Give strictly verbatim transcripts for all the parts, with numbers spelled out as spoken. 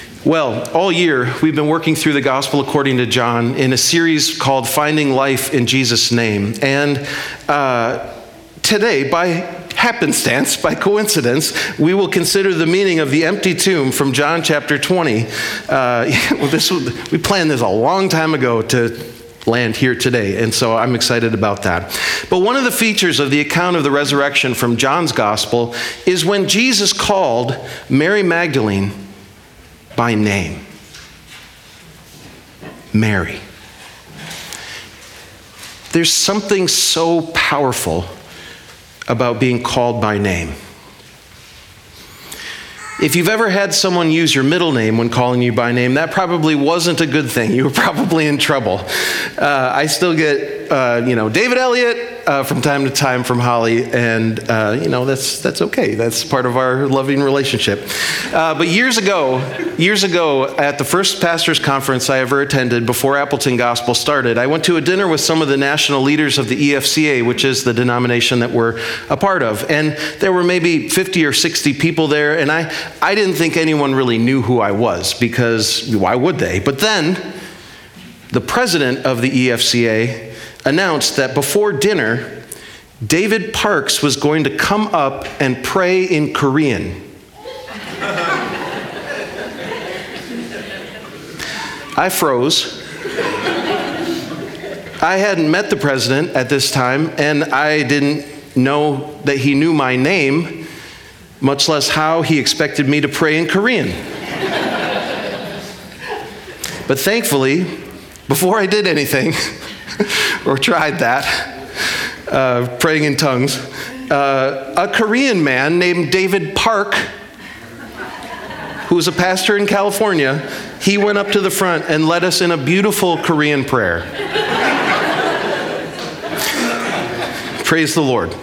Well, all year we've been working through the Gospel according to John in a series called Finding Life in Jesus' Name. And uh, today, by happenstance, by coincidence, we will consider the meaning of the empty tomb from John chapter twenty. Uh, well, this was, we planned this a long time ago to land here today, and so I'm excited about that. But one of the features of the account of the resurrection from John's Gospel is when Jesus called Mary Magdalene by name. Mary. There's something so powerful about being called by name. If you've ever had someone use your middle name when calling you by name, that probably wasn't a good thing. You were probably in trouble. Uh, I still get, uh, you know, David Elliott uh, from time to time from Holly, and uh, you know that's that's okay. That's part of our loving relationship. Uh, but years ago, years ago, at the first pastors' conference I ever attended before Appleton Gospel started, I went to a dinner with some of the national leaders of the E F C A, which is the denomination that we're a part of, and there were maybe fifty or sixty people there, and I. I didn't think anyone really knew who I was, because why would they? But then the president of the E F C A announced that before dinner, David Parks was going to come up and pray in Korean. I froze. I hadn't met the president at this time, and I didn't know that he knew my name, much less how he expected me to pray in Korean. But thankfully, before I did anything, or tried that, uh, praying in tongues, uh, a Korean man named David Park, who was a pastor in California, he went up to the front and led us in a beautiful Korean prayer. Praise the Lord.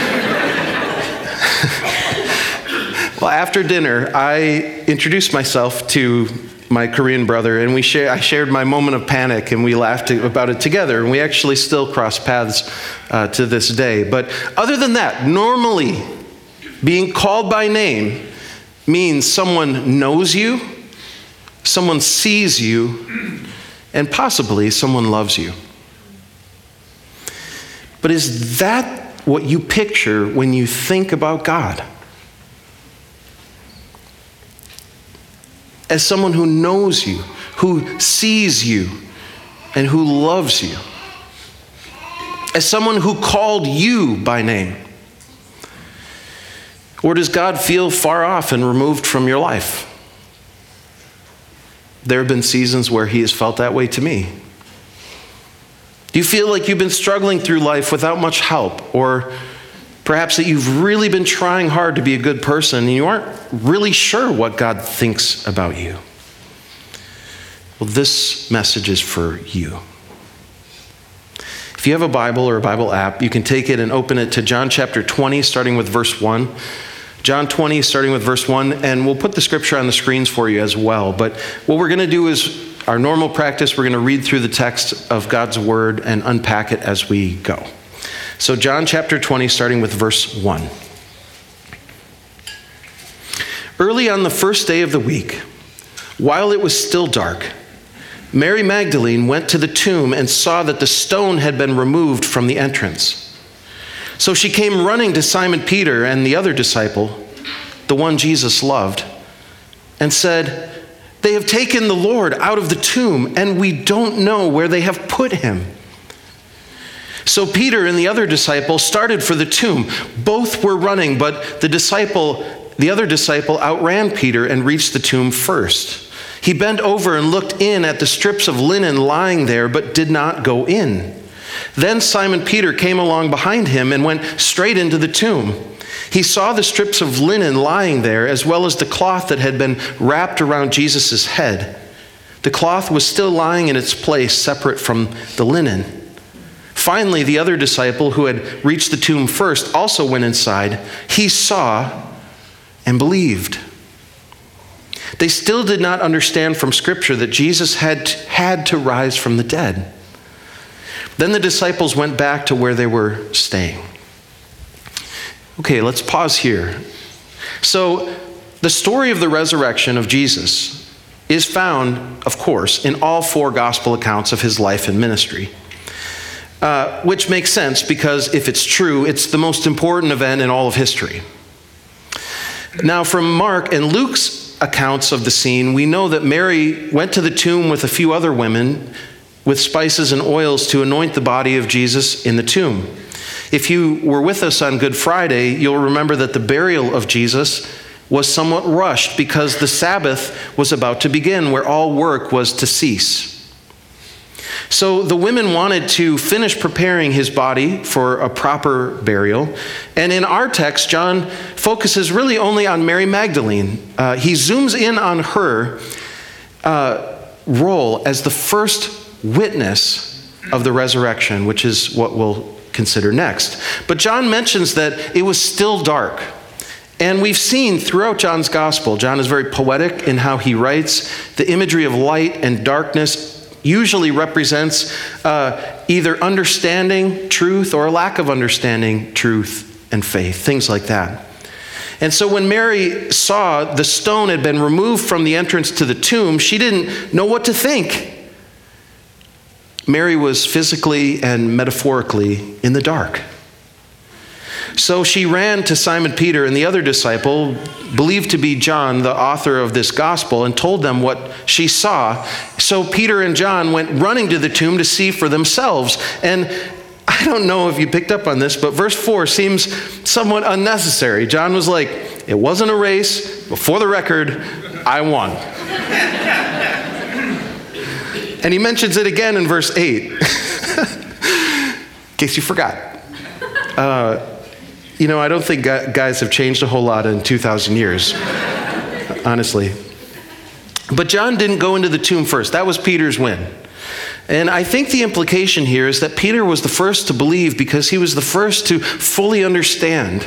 Well, after dinner, I introduced myself to my Korean brother, and we share, I shared my moment of panic, and we laughed about it together, and we actually still cross paths uh, to this day. But other than that, normally, being called by name means someone knows you, someone sees you, and possibly someone loves you. But is that what you picture when you think about God? As someone who knows you, who sees you, and who loves you. As someone who called you by name. Or does God feel far off and removed from your life? There have been seasons where he has felt that way to me. Do you feel like you've been struggling through life without much help? Or perhaps that you've really been trying hard to be a good person and you aren't really sure what God thinks about you? Well, this message is for you. If you have a Bible or a Bible app, you can take it and open it to John chapter twenty, starting with verse one. John twenty, starting with verse one, and we'll put the scripture on the screens for you as well. But what we're going to do is our normal practice. We're going to read through the text of God's word and unpack it as we go. So John chapter twenty, starting with verse one. Early on the first day of the week, while it was still dark, Mary Magdalene went to the tomb and saw that the stone had been removed from the entrance. So she came running to Simon Peter and the other disciple, the one Jesus loved, and said, "They have taken the Lord out of the tomb, and we don't know where they have put him." So Peter and the other disciple started for the tomb. Both were running, but the disciple, the other disciple outran Peter and reached the tomb first. He bent over and looked in at the strips of linen lying there, but did not go in. Then Simon Peter came along behind him and went straight into the tomb. He saw the strips of linen lying there, as well as the cloth that had been wrapped around Jesus' head. The cloth was still lying in its place, separate from the linen. Finally, the other disciple, who had reached the tomb first, also went inside. He saw and believed. They still did not understand from Scripture that Jesus had had to rise from the dead. Then the disciples went back to where they were staying. Okay, let's pause here. So, the story of the resurrection of Jesus is found, of course, in all four gospel accounts of his life and ministry. Uh, which makes sense because if it's true, it's the most important event in all of history. Now, from Mark and Luke's accounts of the scene, we know that Mary went to the tomb with a few other women with spices and oils to anoint the body of Jesus in the tomb. If you were with us on Good Friday, you'll remember that the burial of Jesus was somewhat rushed because the Sabbath was about to begin, where all work was to cease. So the women wanted to finish preparing his body for a proper burial. And in our text, John focuses really only on Mary Magdalene. Uh, he zooms in on her uh, role as the first witness of the resurrection, which is what we'll consider next. But John mentions that it was still dark. And we've seen throughout John's gospel, John is very poetic in how he writes. The imagery of light and darkness usually represents uh, either understanding truth or a lack of understanding truth and faith, things like that. And so when Mary saw the stone had been removed from the entrance to the tomb, she didn't know what to think. Mary was physically and metaphorically in the dark. So she ran to Simon Peter and the other disciple, believed to be John, the author of this gospel, and told them what she saw. So Peter and John went running to the tomb to see for themselves. And I don't know if you picked up on this, but verse four seems somewhat unnecessary. John was like, it wasn't a race, but for the record, I won. And he mentions it again in verse eight, in case you forgot. Uh, You know, I don't think guys have changed a whole lot in two thousand years, honestly. But John didn't go into the tomb first. That was Peter's win. And I think the implication here is that Peter was the first to believe because he was the first to fully understand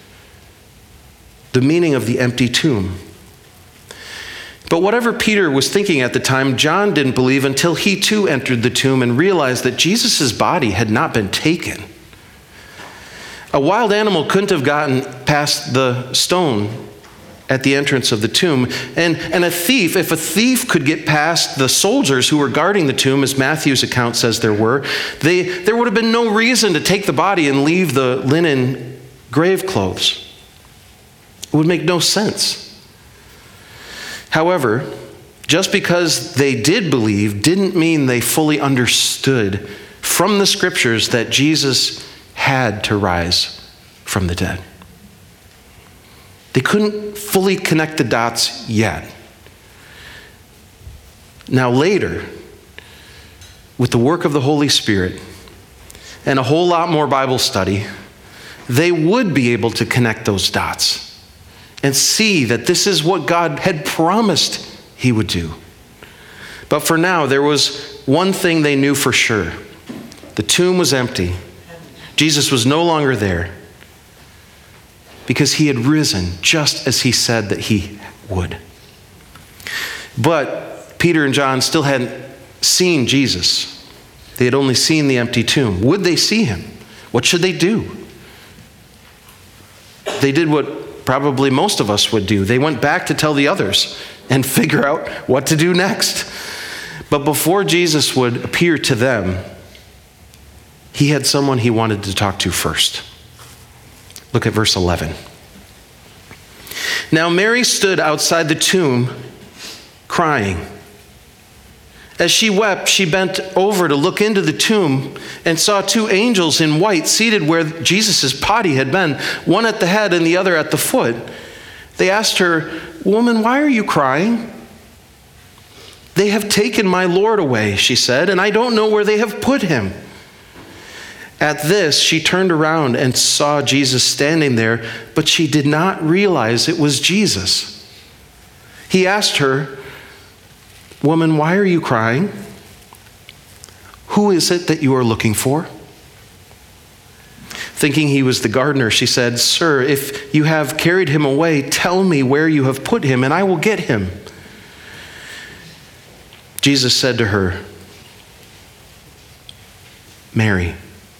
the meaning of the empty tomb. But whatever Peter was thinking at the time, John didn't believe until he too entered the tomb and realized that Jesus' body had not been taken. A wild animal couldn't have gotten past the stone at the entrance of the tomb. And, and a thief, if a thief could get past the soldiers who were guarding the tomb, as Matthew's account says there were, they, there would have been no reason to take the body and leave the linen grave clothes. It would make no sense. However, just because they did believe didn't mean they fully understood from the scriptures that Jesus had to rise from the dead. They couldn't fully connect the dots yet. Now later, with the work of the Holy Spirit and a whole lot more Bible study, they would be able to connect those dots and see that this is what God had promised he would do. But for now, there was one thing they knew for sure. The tomb was empty. Jesus was no longer there because he had risen just as he said that he would. But Peter and John still hadn't seen Jesus. They had only seen the empty tomb. Would they see him? What should they do? They did what probably most of us would do. They went back to tell the others and figure out what to do next. But before Jesus would appear to them, he had someone he wanted to talk to first. Look at verse eleven. Now Mary stood outside the tomb crying. As she wept, she bent over to look into the tomb and saw two angels in white seated where Jesus' body had been, one at the head and the other at the foot. They asked her, "Woman, why are you crying?" "They have taken my Lord away," she said, "and I don't know where they have put him." At this, she turned around and saw Jesus standing there, but she did not realize it was Jesus. He asked her, "Woman, why are you crying? Who is it that you are looking for?" Thinking he was the gardener, she said, "Sir, if you have carried him away, tell me where you have put him, and I will get him." Jesus said to her, "Mary."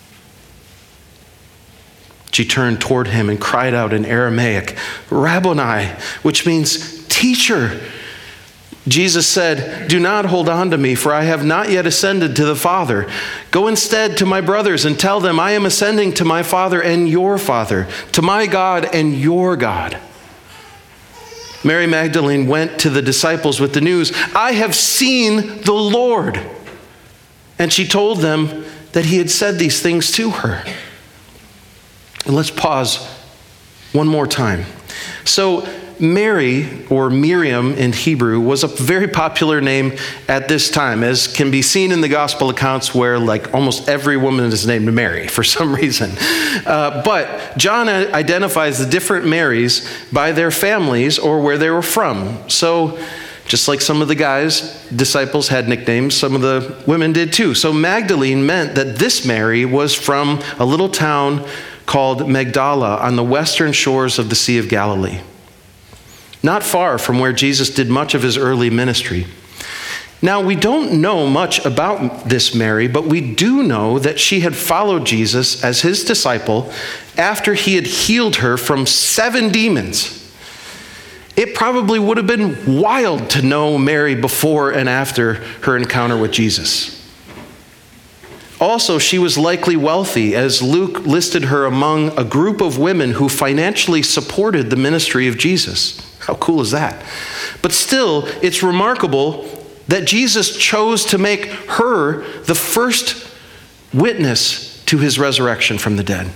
She turned toward him and cried out in Aramaic, "Rabboni," which means teacher. Jesus said, "Do not hold on to me, for I have not yet ascended to the Father. Go instead to my brothers and tell them, I am ascending to my Father and your Father, to my God and your God." Mary Magdalene went to the disciples with the news, "I have seen the Lord." And she told them that he had said these things to her. And let's pause one more time. So Mary, or Miriam in Hebrew, was a very popular name at this time, as can be seen in the gospel accounts where like almost every woman is named Mary for some reason. Uh, but John identifies the different Marys by their families or where they were from. So just like some of the guys, disciples had nicknames, some of the women did too. So Magdalene meant that this Mary was from a little town called Magdala on the western shores of the Sea of Galilee, not far from where Jesus did much of his early ministry. Now, we don't know much about this Mary, but we do know that she had followed Jesus as his disciple after he had healed her from seven demons. It probably would have been wild to know Mary before and after her encounter with Jesus. Also, she was likely wealthy, as Luke listed her among a group of women who financially supported the ministry of Jesus. How cool is that? But still, it's remarkable that Jesus chose to make her the first witness to his resurrection from the dead.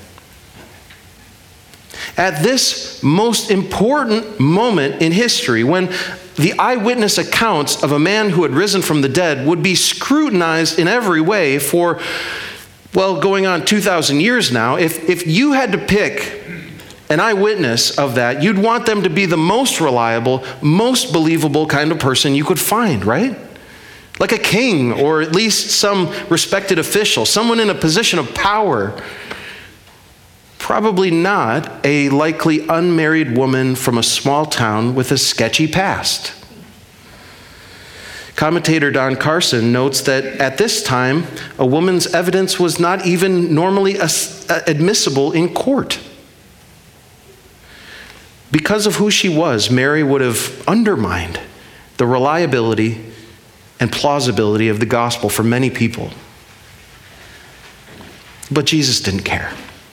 At this most important moment in history, when the eyewitness accounts of a man who had risen from the dead would be scrutinized in every way for, well, going on two thousand years now, if, if you had to pick an eyewitness of that, you'd want them to be the most reliable, most believable kind of person you could find, right? Like a king, or at least some respected official, someone in a position of power. Probably not a likely unmarried woman from a small town with a sketchy past. Commentator Don Carson notes that at this time, a woman's evidence was not even normally admissible in court. Because of who she was, Mary would have undermined the reliability and plausibility of the gospel for many people. But Jesus didn't care.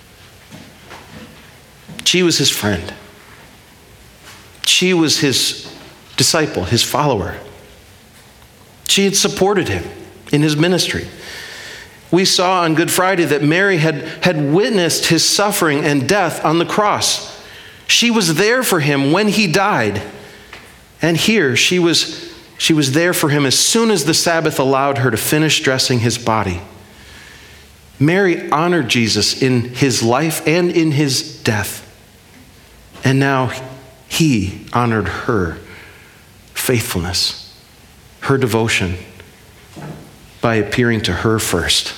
She was his friend. She was his disciple, his follower. She had supported him in his ministry. We saw on Good Friday that Mary had, had witnessed his suffering and death on the cross. She was there for him when he died. And here she was, she was there for him as soon as the Sabbath allowed her to finish dressing his body. Mary honored Jesus in his life and in his death. And now he honored her faithfulness, her devotion, by appearing to her first.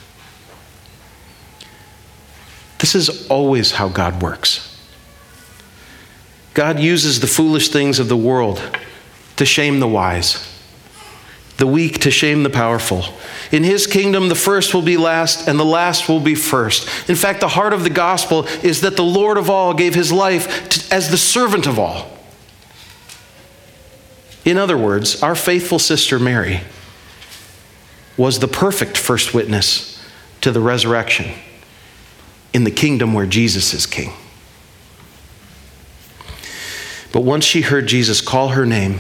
This is always how God works. God uses the foolish things of the world to shame the wise, the weak to shame the powerful. In his kingdom, the first will be last and the last will be first. In fact, the heart of the gospel is that the Lord of all gave his life to, as the servant of all. In other words, our faithful sister Mary was the perfect first witness to the resurrection in the kingdom where Jesus is king. But once she heard Jesus call her name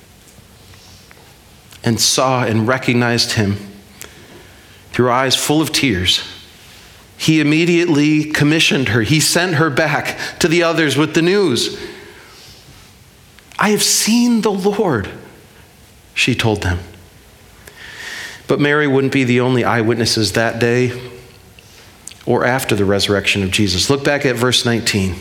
and saw and recognized him through eyes full of tears, he immediately commissioned her. He sent her back to the others with the news. "I have seen the Lord," she told them. But Mary wouldn't be the only eyewitnesses that day or after the resurrection of Jesus. Look back at verse nineteen.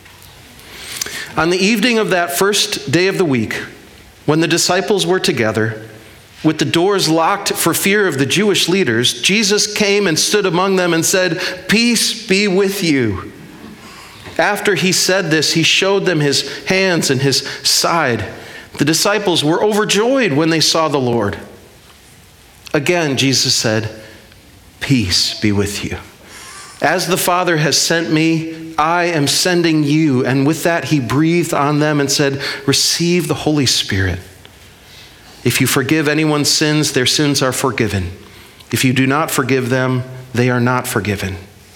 On the evening of that first day of the week, when the disciples were together, with the doors locked for fear of the Jewish leaders, Jesus came and stood among them and said, "Peace be with you." After he said this, he showed them his hands and his side. The disciples were overjoyed when they saw the Lord. Again, Jesus said, "Peace be with you. As the Father has sent me, I am sending you." And with that, he breathed on them and said, "Receive the Holy Spirit. If you forgive anyone's sins, their sins are forgiven. If you do not forgive them, they are not forgiven.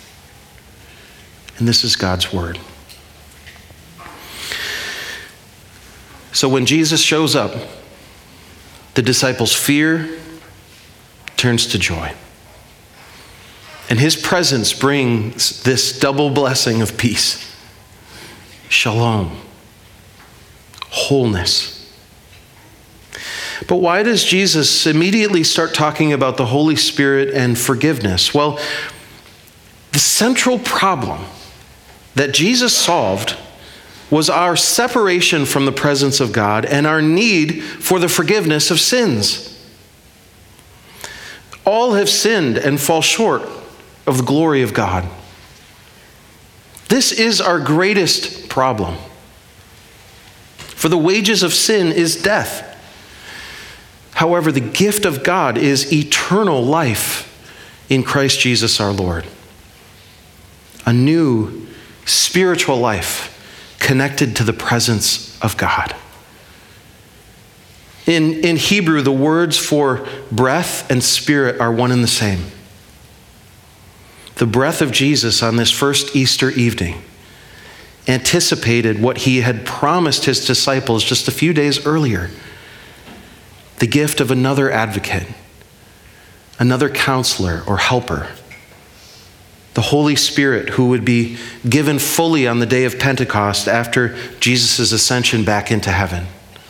And this is God's word. So when Jesus shows up, the disciples' fear turns to joy. And his presence brings this double blessing of peace. Shalom. Wholeness. But why does Jesus immediately start talking about the Holy Spirit and forgiveness? Well, the central problem that Jesus solved was our separation from the presence of God and our need for the forgiveness of sins. All have sinned and fall short of the glory of God. This is our greatest problem. For the wages of sin is death. However, the gift of God is eternal life in Christ Jesus our Lord. A new spiritual life connected to the presence of God. In, in Hebrew, the words for breath and spirit are one and the same. The breath of Jesus on this first Easter evening anticipated what he had promised his disciples just a few days earlier. The gift of another advocate, another counselor or helper, the Holy Spirit who would be given fully on the day of Pentecost after Jesus' ascension back into heaven.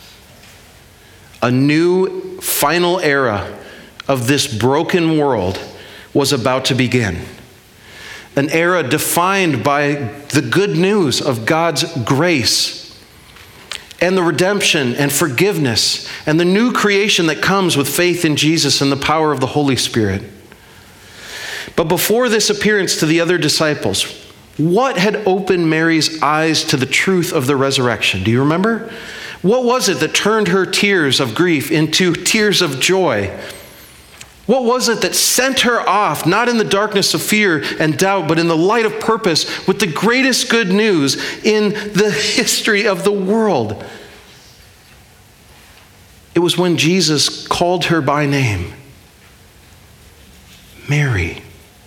A new final era of this broken world was about to begin. An era defined by the good news of God's grace and the redemption and forgiveness and the new creation that comes with faith in Jesus and the power of the Holy Spirit. But before this appearance to the other disciples, what had opened Mary's eyes to the truth of the resurrection? Do you remember? What was it that turned her tears of grief into tears of joy? What was it that sent her off, not in the darkness of fear and doubt, but in the light of purpose with the greatest good news in the history of the world? It was when Jesus called her by name, Mary.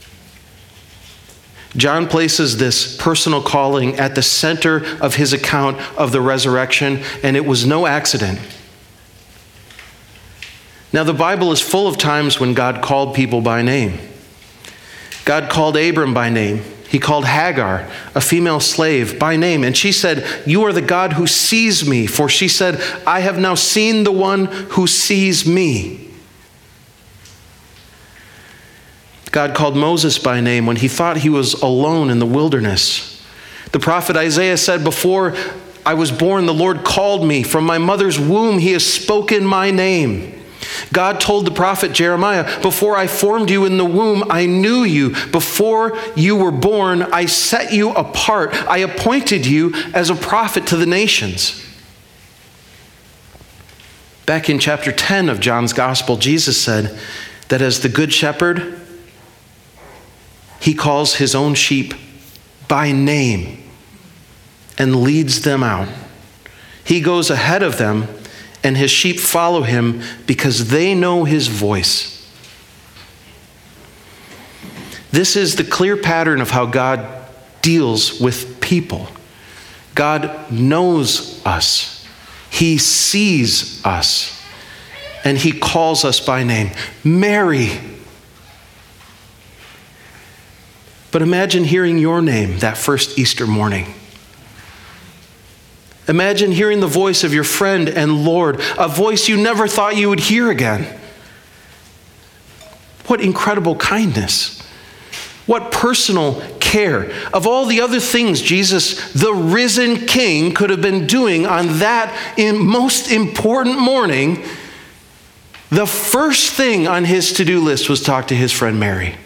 John places this personal calling at the center of his account of the resurrection, and it was no accident. Now, the Bible is full of times when God called people by name. God called Abram by name. He called Hagar, a female slave, by name. And she said, "You are the God who sees me." For she said, "I have now seen the one who sees me." God called Moses by name when he thought he was alone in the wilderness. The prophet Isaiah said, "Before I was born, the Lord called me. From my mother's womb, he has spoken my name." God told the prophet Jeremiah, "Before I formed you in the womb, I knew you. Before you were born, I set you apart. I appointed you as a prophet to the nations." Back in chapter ten of John's Gospel, Jesus said that as the good shepherd, he calls his own sheep by name and leads them out. He goes ahead of them, and his sheep follow him because they know his voice. This is the clear pattern of how God deals with people. God knows us. He sees us. And he calls us by name. Mary. But imagine hearing your name that first Easter morning. Imagine hearing the voice of your friend and Lord, a voice you never thought you would hear again. What incredible kindness. What personal care. Of all the other things Jesus, the risen King, could have been doing on that most important morning, the first thing on his to-do list was talk to his friend Mary.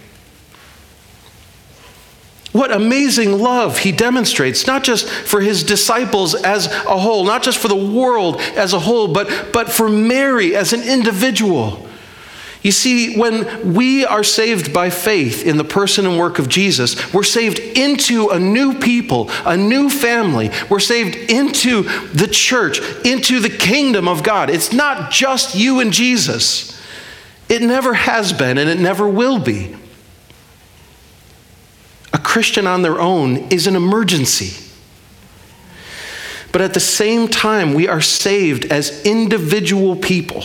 What amazing love he demonstrates, not just for his disciples as a whole, not just for the world as a whole, but, but for Mary as an individual. You see, when we are saved by faith in the person and work of Jesus, we're saved into a new people, a new family. We're saved into the church, into the kingdom of God. It's not just you and Jesus. It never has been, and it never will be. A Christian on their own is an emergency. But at the same time, we are saved as individual people,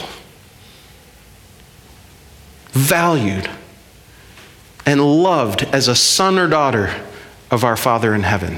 valued and loved as a son or daughter of our Father in heaven.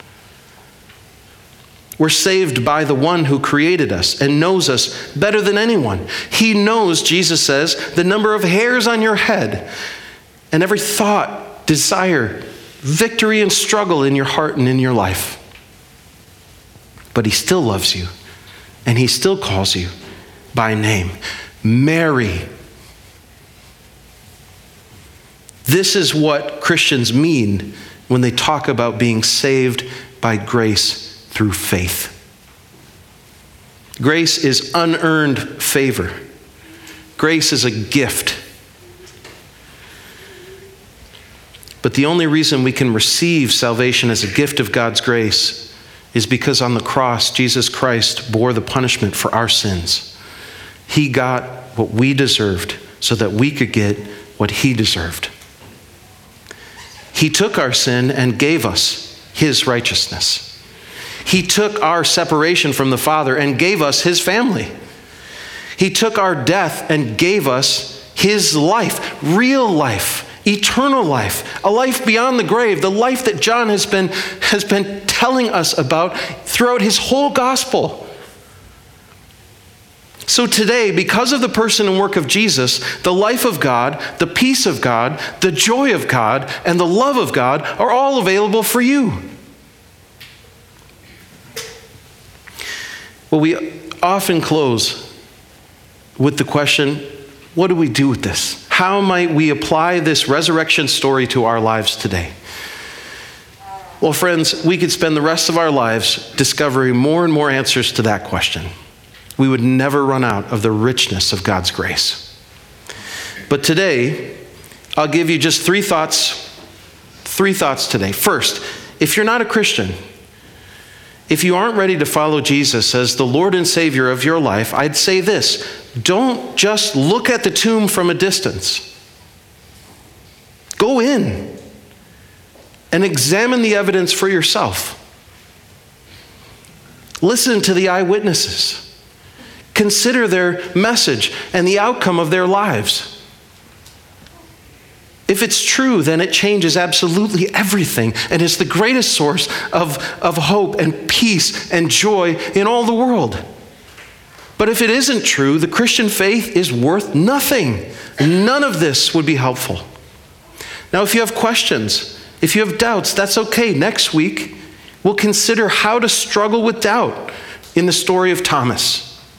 We're saved by the one who created us and knows us better than anyone. He knows, Jesus says, the number of hairs on your head and every thought, desire, victory and struggle in your heart and in your life. But he still loves you, and he still calls you by name. Mary. This is what Christians mean when they talk about being saved by grace through faith. Grace is unearned favor. Grace is a gift. But the only reason we can receive salvation as a gift of God's grace is because on the cross, Jesus Christ bore the punishment for our sins. He got what we deserved so that we could get what he deserved. He took our sin and gave us his righteousness. He took our separation from the Father and gave us his family. He took our death and gave us his life, real life, eternal life, a life beyond the grave, the life that John has been, has been telling us about throughout his whole gospel. So today, because of the person and work of Jesus, the life of God, the peace of God, the joy of God, and the love of God are all available for you. Well, we often close with the question, what do we do with this? How might we apply this resurrection story to our lives today? Well, friends, we could spend the rest of our lives discovering more and more answers to that question. We would never run out of the richness of God's grace. But today, I'll give you just three thoughts, three thoughts today. First, if you're not a Christian, if you aren't ready to follow Jesus as the Lord and Savior of your life, I'd say this: don't just look at the tomb from a distance. Go in and examine the evidence for yourself. Listen to the eyewitnesses. Consider their message and the outcome of their lives. If it's true, then it changes absolutely everything and is the greatest source of, of hope and peace and joy in all the world. But if it isn't true, the Christian faith is worth nothing. None of this would be helpful. Now, if you have questions, if you have doubts, that's okay. Next week, we'll consider how to struggle with doubt in the story of Thomas.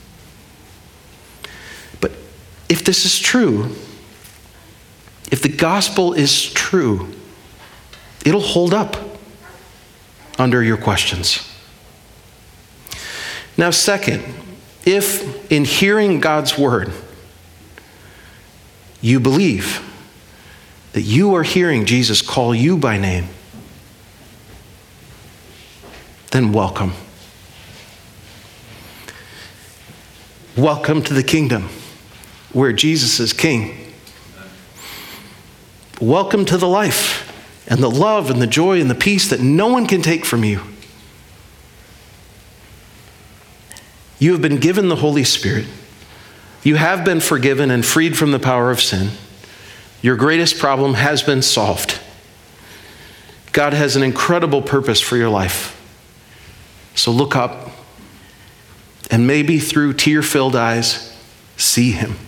But if this is true, if the gospel is true, it'll hold up under your questions. Now, second, if in hearing God's word, you believe that you are hearing Jesus call you by name, then welcome. Welcome to the kingdom where Jesus is king. Welcome to the life and the love and the joy and the peace that no one can take from you. You have been given the Holy Spirit. You have been forgiven and freed from the power of sin. Your greatest problem has been solved. God has an incredible purpose for your life. So look up and maybe through tear-filled eyes, see him.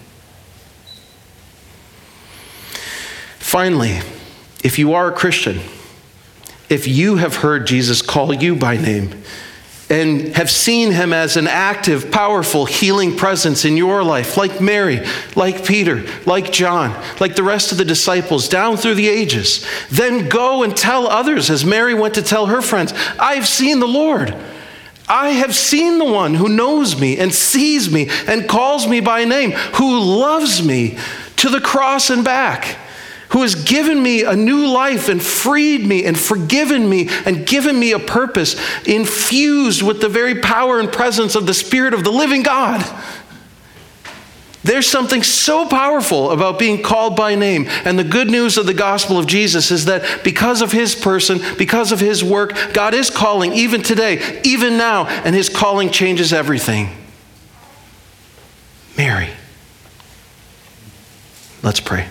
Finally, if you are a Christian, if you have heard Jesus call you by name and have seen him as an active, powerful, healing presence in your life, like Mary, like Peter, like John, like the rest of the disciples down through the ages, then go and tell others, as Mary went to tell her friends, I've seen the Lord. I have seen the one who knows me and sees me and calls me by name, who loves me. to the cross and back, who has given me a new life and freed me and forgiven me and given me a purpose, infused with the very power and presence of the Spirit of the living God. There's something so powerful about being called by name. And the good news of the gospel of Jesus is that because of his person, because of his work, God is calling even today, even now, and his calling changes everything. Mary. Let's pray.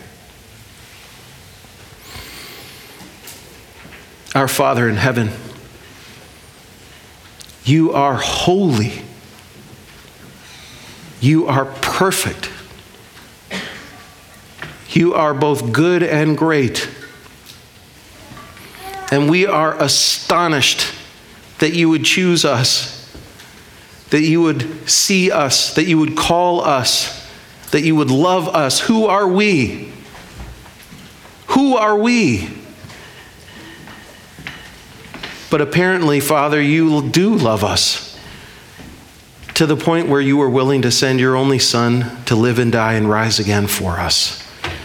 Our Father in heaven, you are holy. You are perfect. You are both good and great. And we are astonished that you would choose us, that you would see us, that you would call us, that you would love us. Who are we? Who are we? But apparently, Father, you do love us, to the point where you were willing to send your only Son to live and die and rise again for us.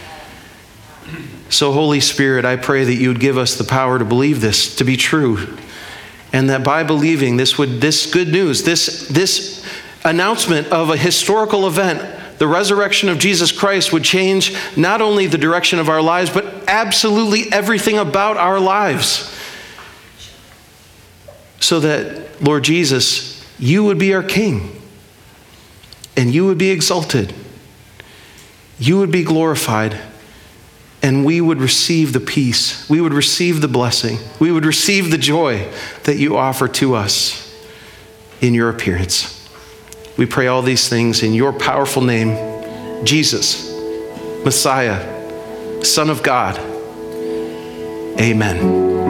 So, Holy Spirit, I pray that you would give us the power to believe this to be true, and that by believing this would this good news, this, this announcement of a historical event, the resurrection of Jesus Christ, would change not only the direction of our lives, but absolutely everything about our lives. So that, Lord Jesus, you would be our King, and you would be exalted, you would be glorified, and we would receive the peace, we would receive the blessing, we would receive the joy that you offer to us in your appearance. We pray all these things in your powerful name, Jesus, Messiah, Son of God. Amen.